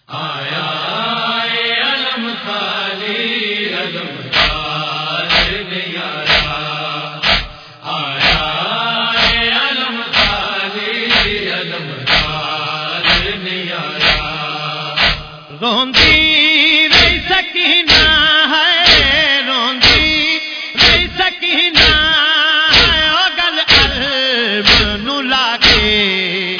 آیا علم خالی علم خالد یارا، آیا علم خالی علم خالد یارا، روندی رہی سکینہ ہے، روندی رہی سکینہ ہے، او گل علم نو لا کے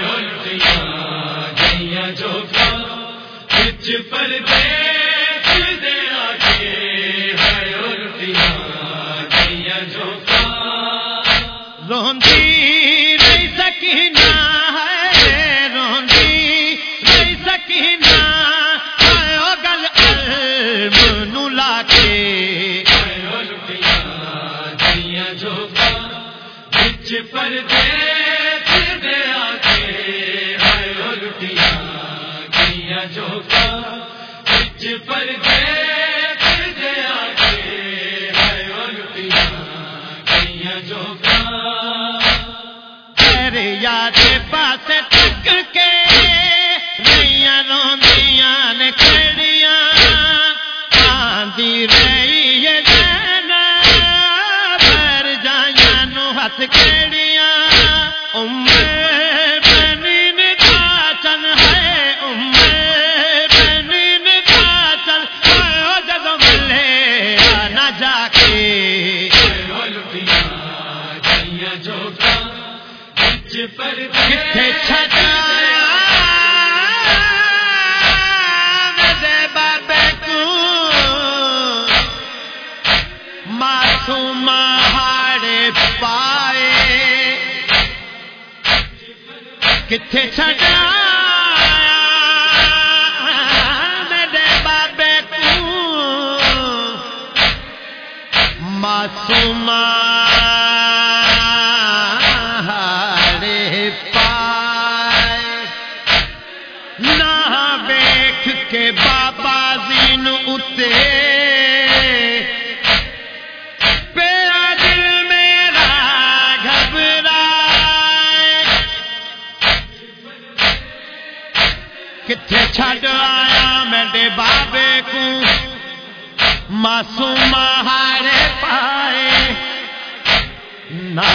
پردے دے آگے ہے الٹیاں گئیاں جھوکا، روندی رہی سکینہ ہے، روندی رہی سکینہ ہے، او گل علم نو لا کے ہے الٹیاں گئیاں جھوکا، بچ پردے دے آگے ہے الٹیاں گئیاں جھوکا، پردے دے آگے ہے الٹیاں گئیاں جھوکا، تیرے یاد پاس تک کے نئیاں روندیاں نے کھڑیاں، آندی رہی ہے زینب پر جائیاں نو ہاتھ کھڑیاں، کتھے چھڈایا میرے بابے کو معصوم ہاڑے پائے، کتھے چھڈایا میرے بابے کو معصوم کہ بابا زین اتے پیرا دل میرا گھبرائے، کتھے چھڈ آیا میرے بابے کو معصوم ہاڑے پائے، نہ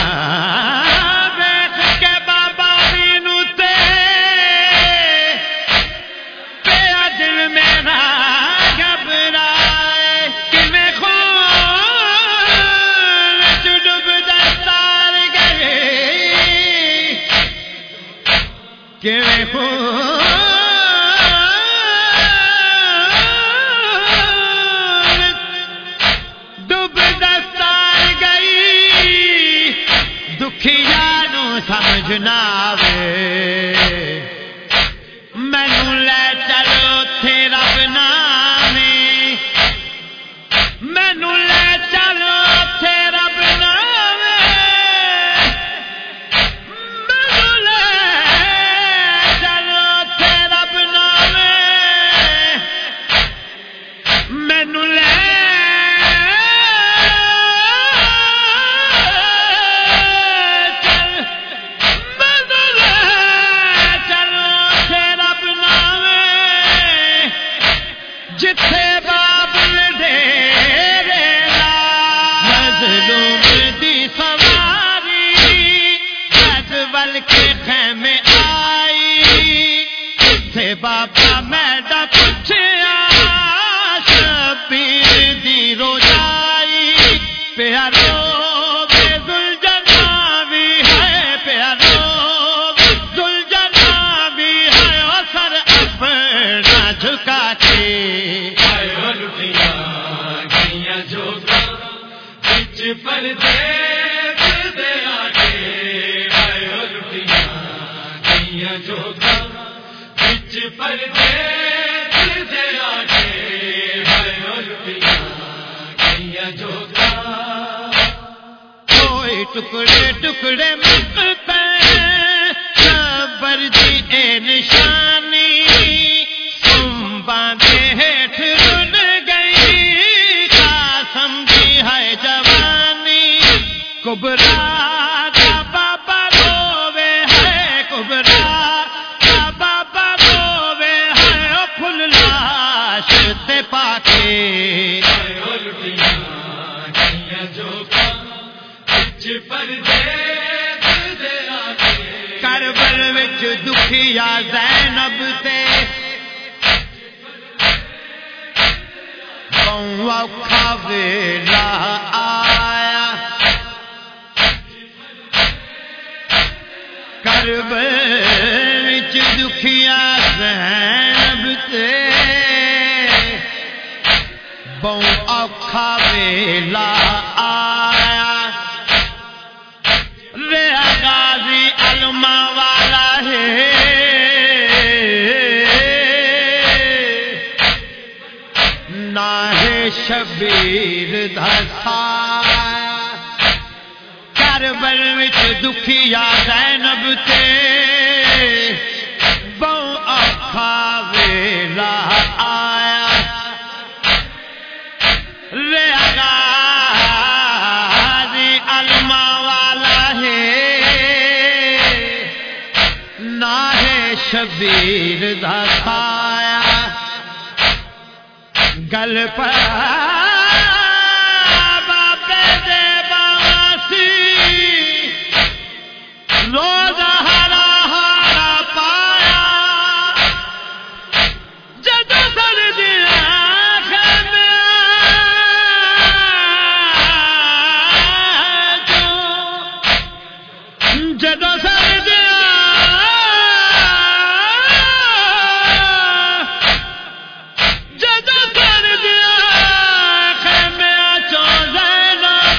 ڈب دستار گئی، دکھیا نو سمجھ نہ آوے، مینوں لے چلو تھے رب نامے، مینوں لے چلو تھے رب نامے، مینوں لے چلو تھے رب نامے، مینوں لے جتھے بابل ڈیرے لا مظلوم دی سواری، جدول کے خیمے آئی، جتھے بابا میڈا پوچھیا شبیر دی روجائی، پیارو بے ذوالجلال بھی ہے، پیارو ذوالجلال بھی ہے، اور سر اپنا جھکا کے پردے دے آگے ہے الٹیاں گئیاں جھوکا، بچ پردے دے آگے ہے الٹیاں گئیاں جھوکا، کوئی ٹکڑے ٹکڑے ملتے صبر دی اے نشانی، تم باندھے ہیٹھ رن گئی، قاسم دی ہے جوانی، کبرا کا بابا روے ہے، کبرا کا بابا روے ہے، کربل وچ دکھیا زینب تے بہوں اوکھا ویلا آیا کربل وچ دکھیا زینب تے بہوں اوکھا ویلا آیا رہا غازی علما والا ہے نہ ہے شبیر دا سایہ کربل وچ دکھیا زینب تے بہوں اوکھا ویلا آیا رہا غازی علما والا ہے نہ ہے شبیر دا سایہ گل پر بابے دے باسی روزہ ہرا ہرا پایا جدو سردیاں جدو سردیاں جدو سردیاں خیمیاں چوں زینب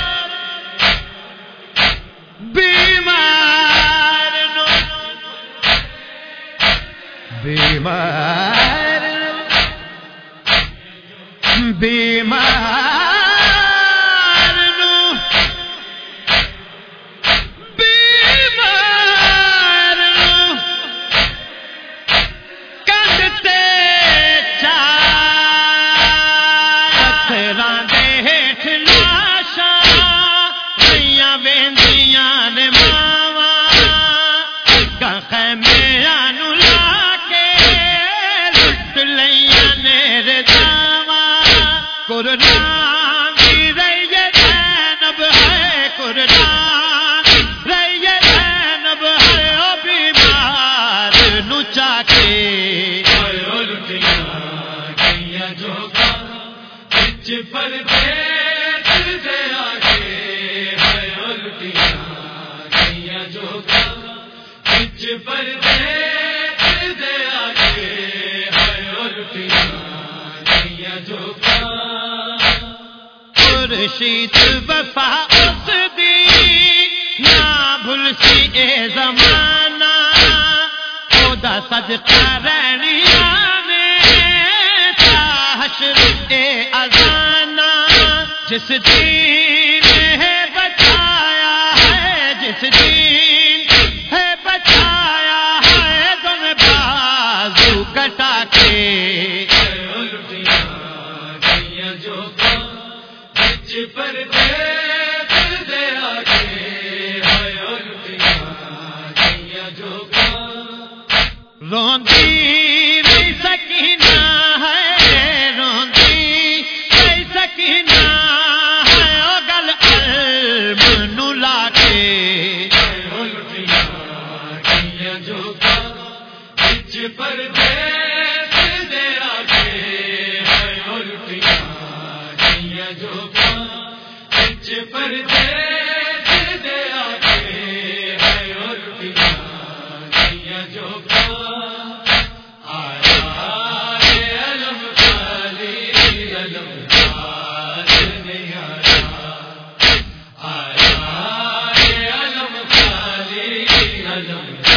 بیمار نو بیمار بیمار نو بیمار نو کندتے چاراں دے ہیٹھ لاشاں میاں ویندیاں نے ماواں گاں خیمیاں نو لا کے لٹ لیاں نے رضاواں قربان دی رہی زینب ہے قربان رہی زینب ہے او بیمار نو چاکے پردے دے آگے ہے الٹیاں گئیاں جو بچ پردے دے آگے ہے الٹیاں گئیاں جو خورشید وفا اس دی نہ بھول سی اے زمانہ خدا صدقہ رہنیاں نے حشر اے ازانہ جس دین ہے بچایا ہے جس دین ہے بچایا ہے تم بازو کٹا کے الٹیاں گئیاں جو بچ پردے دے آگے ہے الٹیاں گئیاں جو روندی نہیں سکینہ ہے روندی نہیں سکینہ ہے او گل علم نو لا کے الٹیاں گئیاں جو بچ پردے دے آگے ہے الٹیاں گئیاں جو بچ پردے دے آگے ہے الٹیاں گئیاں جو علم